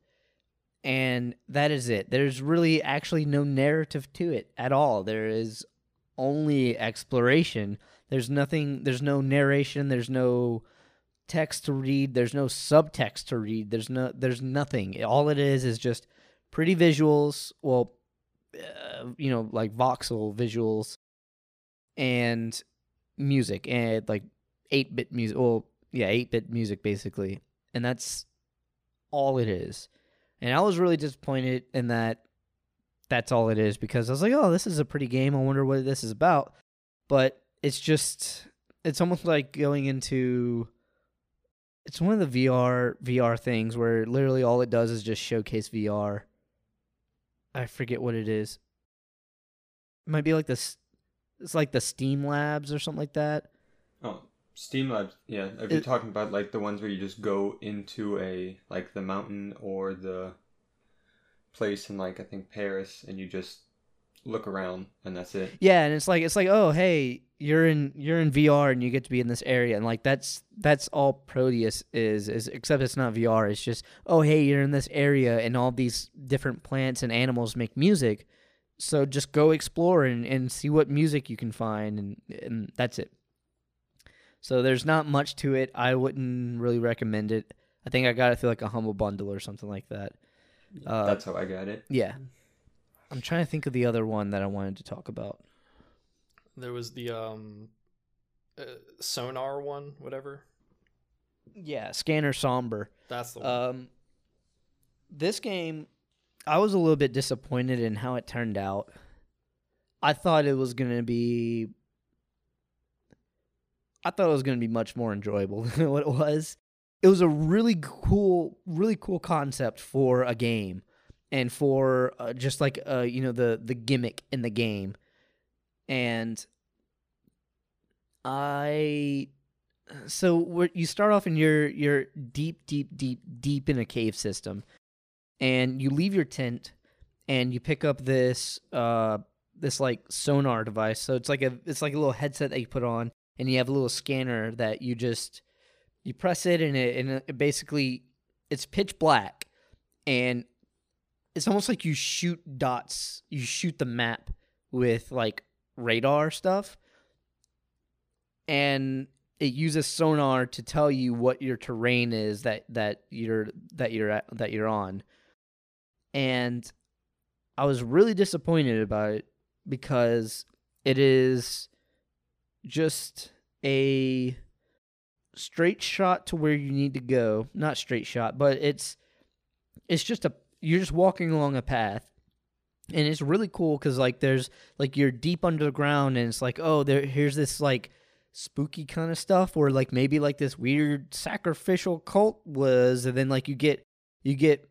And that is it. There's really actually no narrative to it at all. There is only exploration. There's nothing, there's no narration, there's no text to read, there's no subtext to read. There's no there's nothing. All it is is just pretty visuals, well, uh, you know, like voxel visuals, and music and like eight-bit music. Well, yeah, eight-bit music basically, and that's all it is. And I was really disappointed in that. That's all it is, because I was like, oh, this is a pretty game. I wonder what this is about. But it's just, it's almost like going into, it's one of the V R V R things where literally all it does is just showcase V R. I forget what it is. It might be like this, it's like the Steam Labs or something like that. Oh, Steam Labs, yeah. Are you talking about like the ones where you just go into a, like the mountain or the place in like I think Paris, and you just look around and that's it? Yeah, and it's like it's like oh hey, you're in you're in V R and you get to be in this area, and like that's that's all Proteus is is except it's not V R. It's just oh hey, you're in this area and all these different plants and animals make music, so just go explore and, and see what music you can find, and and that's it. So there's not much to it. I wouldn't really recommend it. I think I got it through like a Humble Bundle or something like that. Uh, That's how I got it. Yeah. I'm trying to think of the other one that I wanted to talk about. There was the um, uh, Sonar one, whatever. Yeah, Scanner Somber. That's the one. Um, this game, I was a little bit disappointed in how it turned out. I thought it was going to be... I thought it was going to be much more enjoyable than what it was. It was a really cool, really cool concept for a game, and for uh, just like uh, you know the the gimmick in the game. And I, so where you start off and you're you're deep, deep, deep, deep in a cave system, and you leave your tent, and you pick up this uh this like sonar device. So it's like a it's like a little headset that you put on, and you have a little scanner that you just. You press it, and it, and it basically, it's pitch black, and it's almost like you shoot dots. You shoot the map with, like, radar stuff, and it uses sonar to tell you what your terrain is that, that you're that you're at, that you're on. And I was really disappointed about it because it is just a straight shot to where you need to go. Not straight shot, but it's it's just a you're just walking along a path, and it's really cool because like there's like you're deep under the ground, and it's like oh there here's this like spooky kind of stuff where like maybe like this weird sacrificial cult was, and then like you get you get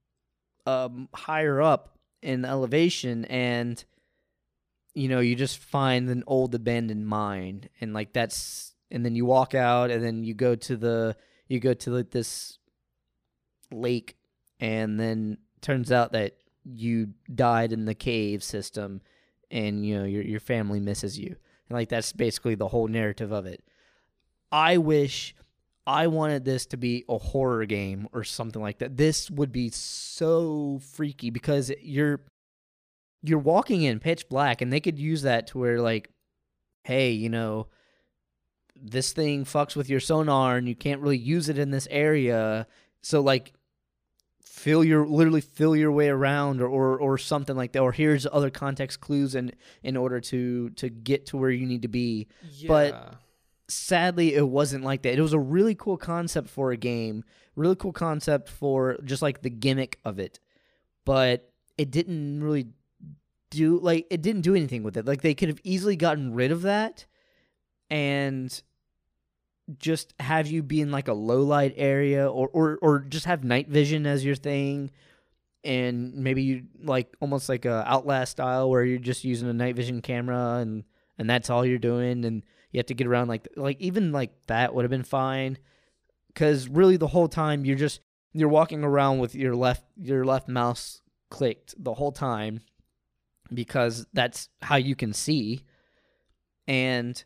um higher up in elevation, and you know you just find an old abandoned mine, and like that's. And then you walk out, and then you go to the you go to like this lake, and then turns out that you died in the cave system, and you know your your family misses you, and like that's basically the whole narrative of it. I wish I wanted this to be a horror game or something like that. This would be so freaky because you're you're walking in pitch black, and they could use that to where like, hey, you know. This thing fucks with your sonar and you can't really use it in this area. So like feel your literally feel your way around or, or, or something like that. Or here's other context clues in, in order to, to get to where you need to be. Yeah. But sadly it wasn't like that. It was a really cool concept for a game, really cool concept for just like the gimmick of it. But it didn't really do like it didn't do anything with it. Like they could have easily gotten rid of that and just have you be in like a low light area or, or, or just have night vision as your thing. And maybe you like almost like a Outlast style where you're just using a night vision camera and, and that's all you're doing. And you have to get around like, like even like that would have been fine. Cause really the whole time you're just, you're walking around with your left, your left mouse clicked the whole time because that's how you can see. And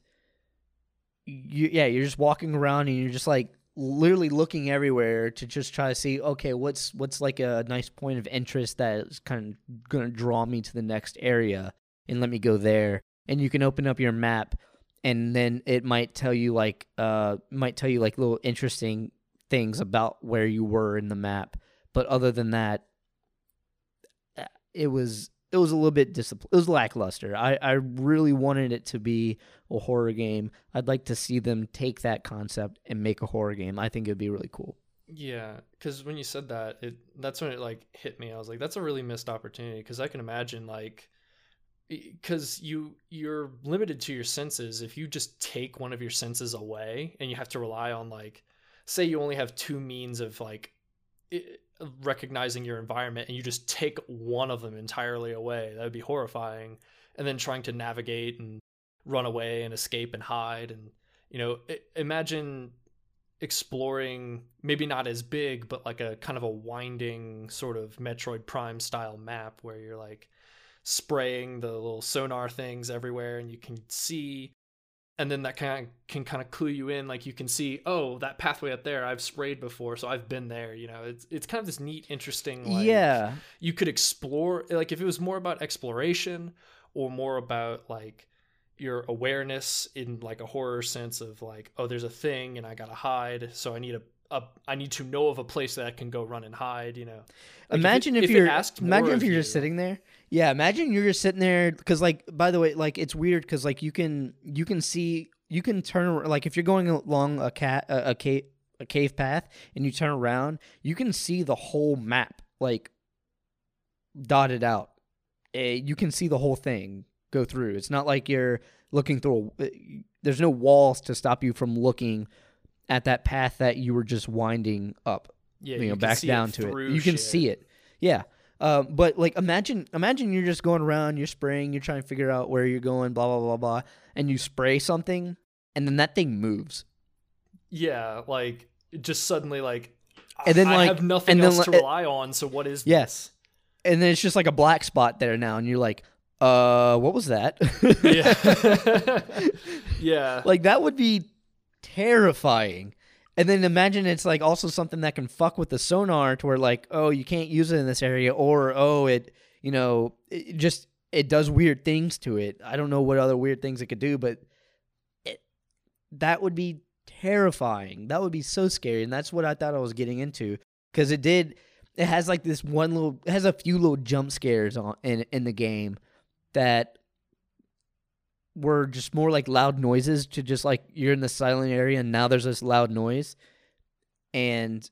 You, yeah, you're just walking around and you're just like literally looking everywhere to just try to see, okay, what's what's like a nice point of interest that is kind of going to draw me to the next area and let me go there. And you can open up your map, and then it might tell you like uh might tell you like little interesting things about where you were in the map. But other than that, it was it was a little bit disappointing. It was lackluster. I, I really wanted it to be a horror game. I'd like to see them take that concept and make a horror game. I think it'd be really cool. Yeah, because when you said that, it that's when it like hit me. I was like, that's a really missed opportunity. Because I can imagine like, because you you're limited to your senses. If you just take one of your senses away, and you have to rely on like, say you only have two means of like it, recognizing your environment, and you just take one of them entirely away, that would be horrifying. And then trying to navigate and run away and escape and hide, and you know, imagine exploring maybe not as big, but like a kind of a winding sort of Metroid Prime style map where you're like spraying the little sonar things everywhere and you can see, and then that kind of can kind of clue you in. Like you can see, oh, that pathway up there I've sprayed before, so I've been there. You know, it's it's kind of this neat, interesting, like, yeah, you could explore. Like if it was more about exploration or more about like your awareness in like a horror sense of like, oh, there's a thing and I gotta hide, so I need a, a I need to know of a place that I can go run and hide. You know, like imagine if, if, if you're imagine imagine if you're you, just sitting there. Yeah, imagine you're just sitting there because like, by the way, like it's weird because like you can you can see you can turn ar- like if you're going along a cat a, a cave a cave path and you turn around, you can see the whole map like dotted out. Uh, you can see the whole thing go through. It's not like you're looking through a, there's no walls to stop you from looking at that path that you were just winding up. Yeah, you know, you can back see down it to it. through You can shit. see it. Yeah. Um, but like imagine imagine you're just going around, you're spraying, you're trying to figure out where you're going, blah blah blah blah, and you spray something and then that thing moves. Yeah, like just suddenly like And then I like have nothing and then, else to it- rely on, so what is Yes. And then it's just like a black spot there now and you're like, uh, what was that? Yeah. Yeah. Like that would be terrifying. And then imagine it's like also something that can fuck with the sonar to where like, oh, you can't use it in this area, or oh, it, you know, it just it does weird things to it. I don't know what other weird things it could do, but it, that would be terrifying. That would be so scary, and that's what I thought I was getting into because it did. It has like this one little, it has a few little jump scares on in in the game that were just more like loud noises to just like you're in the silent area and now there's this loud noise, and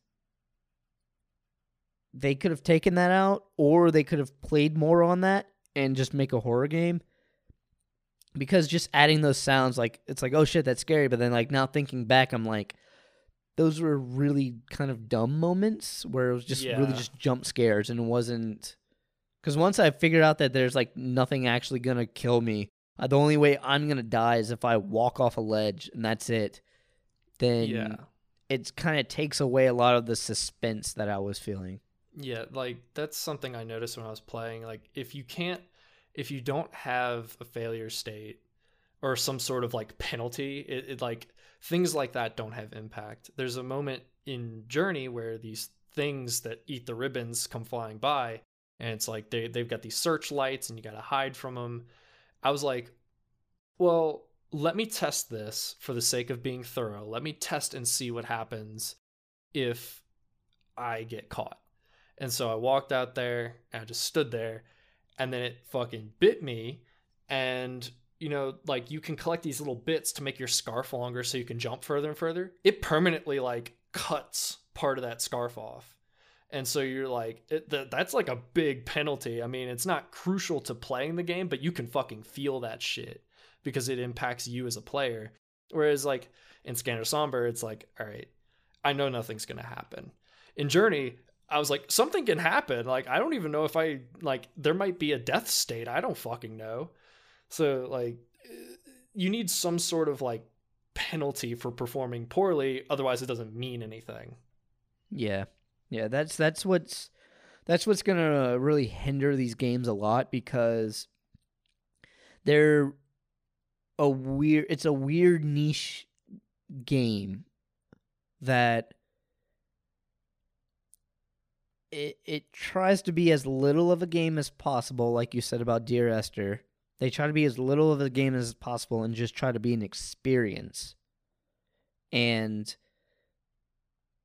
they could have taken that out or they could have played more on that and just make a horror game, because just adding those sounds, like it's like, oh shit, that's scary, but then like now thinking back I'm like, those were really kind of dumb moments where it was just Yeah. really just jump scares, and it wasn't, because once I figured out that there's like nothing actually gonna kill me, Uh, the only way I'm going to die is if I walk off a ledge and that's it. Then Yeah. it kind of takes away a lot of the suspense that I was feeling. Yeah, like that's something I noticed when I was playing. Like if you can't, if you don't have a failure state or some sort of like penalty, it, it like things like that don't have impact. There's a moment in Journey where these things that eat the ribbons come flying by, and it's like they they've got these searchlights and you got to hide from them. I was like, well, let me test this for the sake of being thorough. Let me test and see what happens if I get caught. And so I walked out there and I just stood there, and then it fucking bit me. And, you know, like you can collect these little bits to make your scarf longer so you can jump further and further. It permanently like cuts part of that scarf off. And so you're like, it, th- that's like a big penalty. I mean, it's not crucial to playing the game, but you can fucking feel that shit because it impacts you as a player. Whereas like in Scanner Somber, it's like, all right, I know nothing's going to happen. In Journey, I was like, something can happen. Like, I don't even know if I, like, there might be a death state. I don't fucking know. So like, you need some sort of like penalty for performing poorly. Otherwise it doesn't mean anything. Yeah. Yeah, that's that's what's that's what's gonna really hinder these games a lot, because they're a weird it's a weird niche game that it it tries to be as little of a game as possible, like you said about Dear Esther. They try to be as little of a game as possible and just try to be an experience. And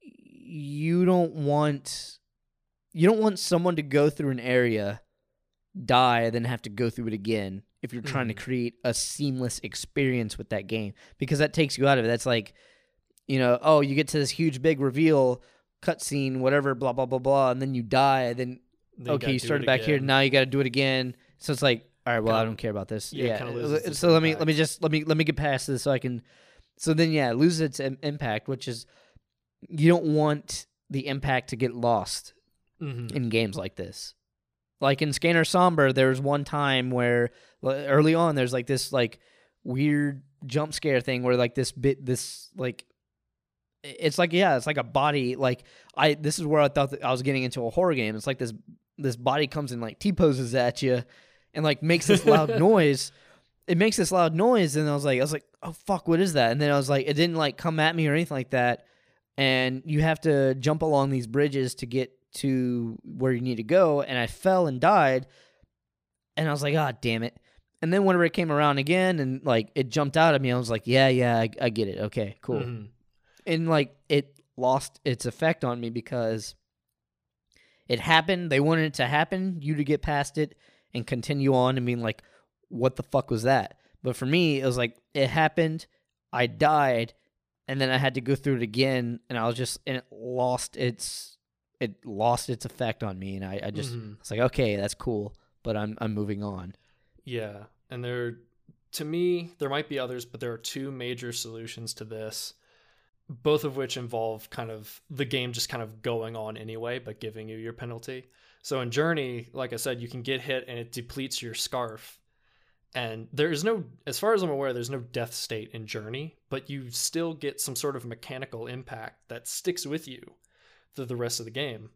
you don't want you don't want someone to go through an area die, then have to go through it again if you're trying Mhm. to create a seamless experience with that game, because that takes you out of it. That's like, you know, oh, you get to this huge big reveal, cutscene, whatever, blah blah blah blah, and then you die. Then, Then okay, gotta you do started it back here. again. Now you got to do it again. So it's like, all right, well, I Kinda- don't care about this. yeah, Yeah. kinda loses Uh, its So let me let me impact. just let me let me get past this so I can. So then, yeah, it loses its im- impact, which is you don't want the impact to get lost Mhm. in games like this. Like in Scanner Somber, there was one time where well, early on there's like this like weird jump scare thing where like this bit this like it's like yeah, it's like a body like I this is where I thought that I was getting into a horror game. It's like this this body comes and like T-poses at you and like makes this loud noise. It makes this loud noise and I was like I was like, "Oh fuck, what is that?" And then I was like it didn't like come at me or anything like that. And you have to jump along these bridges to get to where you need to go, and I fell and died, and I was like, "Ah, damn it!" And then whenever it came around again, and like it jumped out at me, I was like, "Yeah, yeah, I, I get it. Okay, cool." Mhm. And like it lost its effect on me because it happened. They wanted it to happen, you to get past it and continue on and being like, "What the fuck was that?" But for me, it was like it happened, I died, and then I had to go through it again, and I was just and it lost its it lost its effect on me, and I, I just Mhm. was like, okay, that's cool, but I'm I'm moving on. Yeah, and there, to me, there might be others, but there are two major solutions to this, both of which involve kind of the game just kind of going on anyway, but giving you your penalty. So in Journey, like I said, you can get hit and it depletes your scarf. And there is no, as far as I'm aware, there's no death state in Journey, but you still get some sort of mechanical impact that sticks with you through the rest of the game.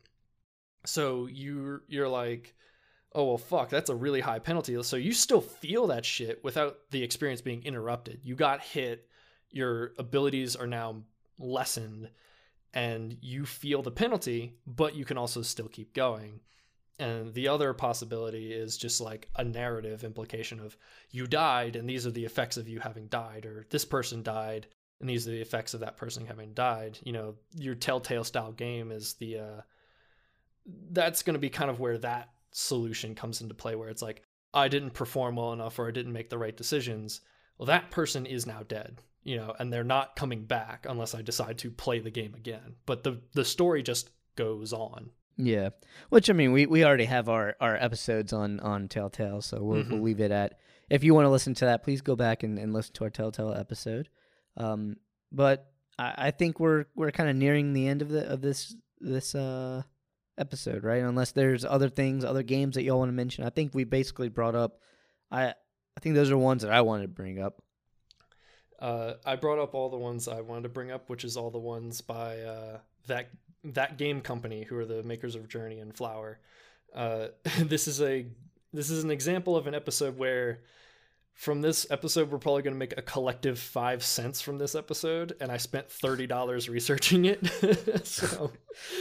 So you're you're like, oh well, fuck, that's a really high penalty. So you still feel that shit without the experience being interrupted. You got hit, your abilities are now lessened, and you feel the penalty, but you can also still keep going. And the other possibility is just like a narrative implication of you died, and these are the effects of you having died, or this person died, and these are the effects of that person having died. You know, your Telltale style game is the, uh, that's going to be kind of where that solution comes into play, where it's like, I didn't perform well enough, or I didn't make the right decisions. Well, that person is now dead, you know, and they're not coming back unless I decide to play the game again. But the, the story just goes on. Yeah, which I mean, we, we already have our, our episodes on, on Telltale, so we'll Mhm. we'll leave it at. If you want to listen to that, please go back and, and listen to our Telltale episode. Um, but I, I think we're we're kind of nearing the end of the of this this uh episode, right? Unless there's other things, other games that y'all want to mention. I think we basically brought up. I I think those are ones that I wanted to bring up. Uh, I brought up all the ones I wanted to bring up, which is all the ones by uh, that that game company, who are the makers of Journey and Flower. Uh, this is a this is an example of an episode where, from this episode, we're probably going to make a collective five cents from this episode, and I spent thirty dollars researching it. So,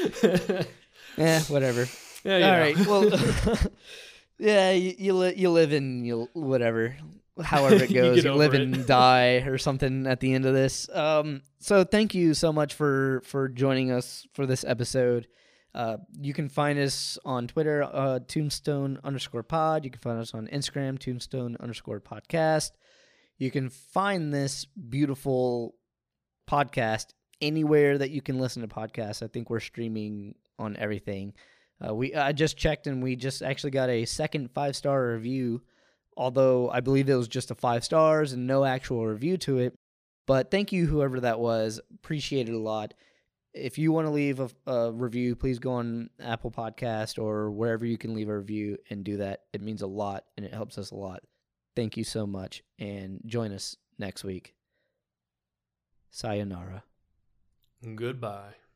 Yeah, whatever. yeah, you All know. right. Well, yeah, you you, li- you live and you whatever, however it You goes. get you over live it. and die or something at the end of this. Um. So thank you so much for for joining us for this episode. Uh, you can find us on Twitter, uh, Tombstone underscore pod. You can find us on Instagram, Tombstone underscore podcast. You can find this beautiful podcast anywhere that you can listen to podcasts. I think we're streaming on everything. Uh, we I just checked and we just actually got a second five star review, although I believe it was just a five stars and no actual review to it. But thank you, whoever that was. Appreciate it a lot. If you want to leave a, a review, please go on Apple Podcast or wherever you can leave a review and do that. It means a lot and it helps us a lot. Thank you so much, and join us next week. Sayonara. Goodbye.